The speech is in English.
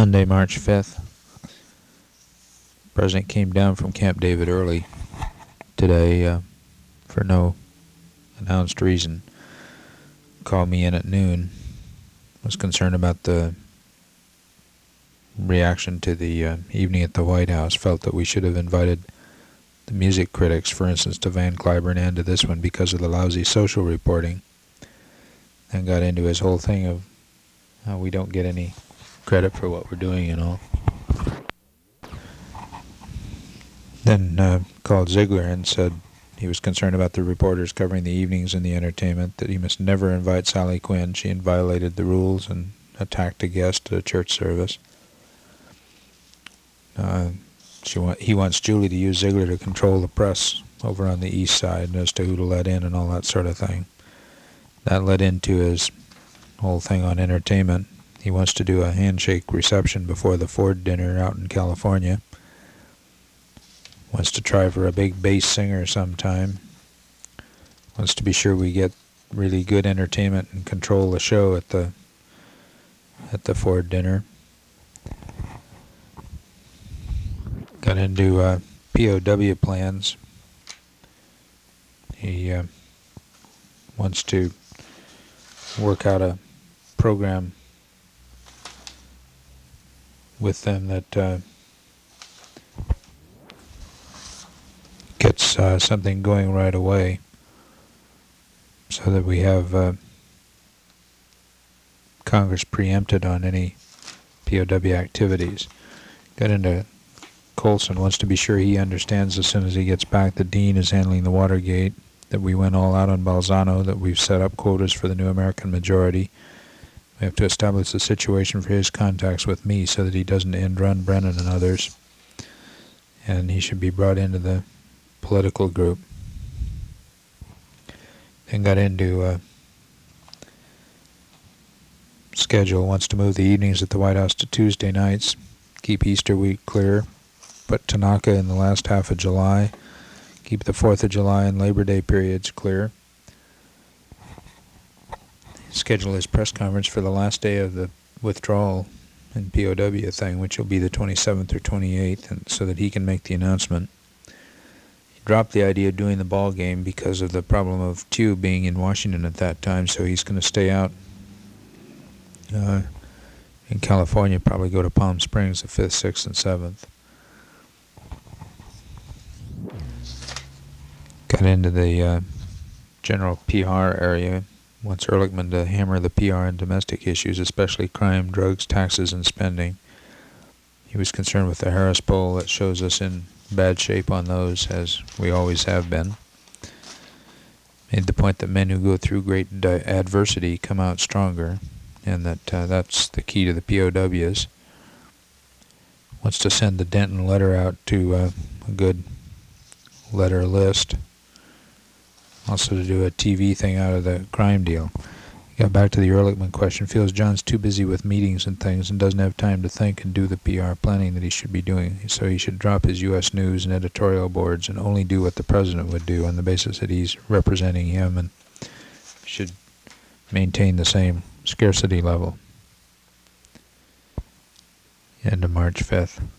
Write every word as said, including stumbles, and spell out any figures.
Monday, March fifth. The President came down from Camp David early today uh, for no announced reason. Called me in at noon. Was concerned about the reaction to the uh, evening at the White House. Felt that we should have invited the music critics, for instance, to Van Cliburn and to this one because of the lousy social reporting. And got into his whole thing of how we don't get any credit for what we're doing and all. Then uh, called Ziegler and said he was concerned about the reporters covering the evenings and the entertainment, that he must never invite Sally Quinn. She had violated the rules and attacked a guest at a church service. Uh, she wa- he wants Julie to use Ziegler to control the press over on the east side as to who to let in and all that sort of thing. That led into his whole thing on entertainment. He wants to do a handshake reception before the Ford dinner out in California. Wants to try for a big bass singer sometime. Wants to be sure we get really good entertainment and control the show at the at the Ford dinner. Got into uh, P O W plans. He uh, wants to work out a program with them that uh, gets uh, something going right away, so that we have uh, Congress preempted on any P O W activities. Got into Colson. Wants to be sure he understands as soon as he gets back that Dean is handling the Watergate, that we went all out on Balzano, that we've set up quotas for the New American Majority. We have to establish the situation for his contacts with me so that he doesn't end run Brennan and others. And he should be brought into the political group. Then got into uh, schedule. Wants to move the evenings at the White House to Tuesday nights. Keep Easter week clear. Put Tanaka in the last half of July. Keep the fourth of July and Labor Day periods clear. Schedule his press conference for the last day of the withdrawal and P O W thing, which will be the twenty-seventh or twenty-eighth, and so that he can make the announcement. He dropped the idea of doing the ball game because of the problem of Tew being in Washington at that time, so he's going to stay out uh, in California, probably go to Palm Springs the fifth, sixth, and seventh. Got into the uh, general P R area. Wants Ehrlichman to hammer the P R and domestic issues, especially crime, drugs, taxes, and spending. He was concerned with the Harris poll that shows us in bad shape on those, as we always have been. Made the point that men who go through great di- adversity come out stronger, and that uh, that's the key to the P O Ws. Wants to send the Denton letter out to uh, a good letter list. Also to do a T V thing out of the crime deal. Got back to the Ehrlichman question. Feels John's too busy with meetings and things and doesn't have time to think and do the P R planning that he should be doing. So he should drop his U S News and editorial boards and only do what the president would do on the basis that he's representing him, and should maintain the same scarcity level. End of March fifth.